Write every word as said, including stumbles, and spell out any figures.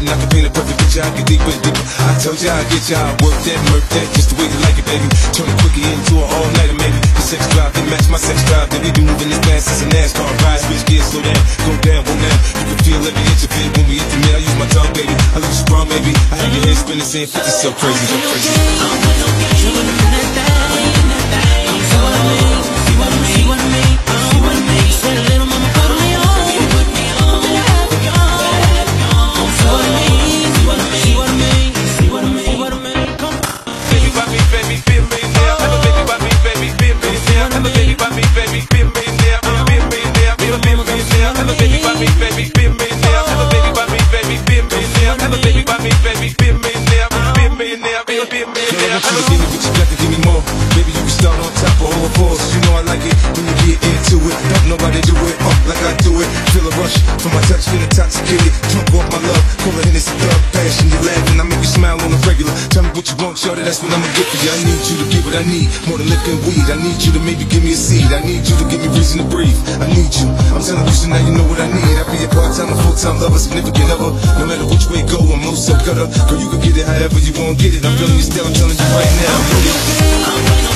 and I can paint a perfect picture. I get deeper and deeper. I told you I get you, I work that, murk that, just the way you like it, baby. Turn it quickly into an all-nighter, maybe. The sex drive, they match my sex drive. Then we be moving this fast as a NASCAR ride. Switch gears, slow down, go down, go down. You can feel every inch of it when we hit the middle. I use my tongue, baby. I look strong, baby. I have your head spinning, saying fifty, so crazy, so crazy. From my touch, feel intoxicated, drunk off my love. Call her Hennessy Thug passion, you laughing, I make you smile on the regular. Tell me what you want, shorty, that's what I'ma get for you. I need you to give what I need, more than liquor and weed. I need you to maybe give me a seed. I need you to give me reason to breathe. I need you, I'm telling you, so now you know what I need. I be a part-time or full-time lover, significant other. No matter which way it go, I'm most so gutter. Girl, you can get it however you want, get it. I'm feeling your style, I'm telling you right now.